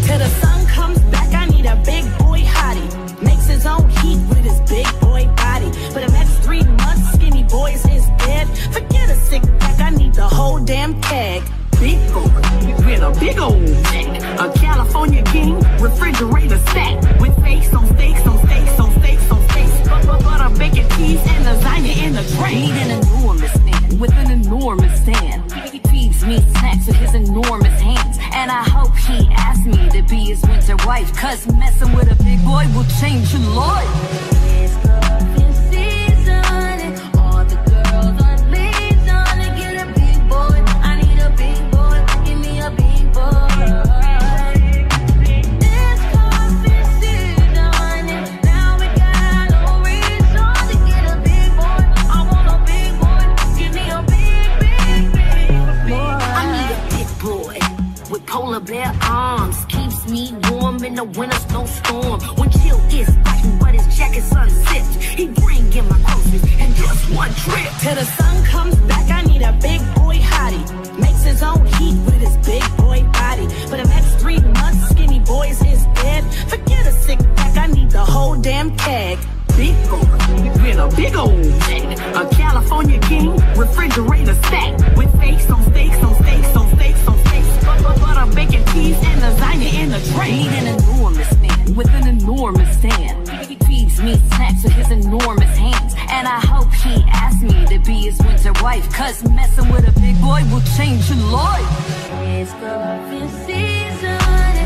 Till the sun comes back, I need a big boy hottie. Makes his own heat with his big boy body. For the next 3 months, skinny boys is dead. Forget a sick pack, I need the whole damn keg. Big boy with a big old neck. A California king, refrigerator stack. With steaks on steaks on steaks on steaks on steaks. Butter, bacon, cheese, and lasagna in the tray. Need an enormous man with an enormous stand. He feeds me snacks with his enormous hands. And I hope he asks me to be his winter wife. Cause messing with a big boy will change your life. It's cuffing season and all the girls on legion to get a big boy. I need a big boy, give me a big boy. It's cuffing season and now we got no reason to get a big boy. I want a big boy, give me a big boy. I need a big boy with polar bear arms. Keeps me warm in the winter snowstorm. When chill is biting, but his jacket's unzipped. He bring in my groceries in just one trip. Till the sun comes back, I need a big boy hottie. Makes his own heat with his big boy body. For the next 3 months, skinny boys is dead. Forget a sick pack, I need the whole damn keg. Big boy with a big old neck. A California king, refrigerator stack. With steaks on steaks on steaks on steaks on steaks. Butter, bacon, cheese, and lasagna in the tray. Need an enormous man with an enormous stand. He feeds me snacks with his enormous hands. And I hope he asks me to be his winter wife. Cause messing with a big boy will change your life. It's cuffing season.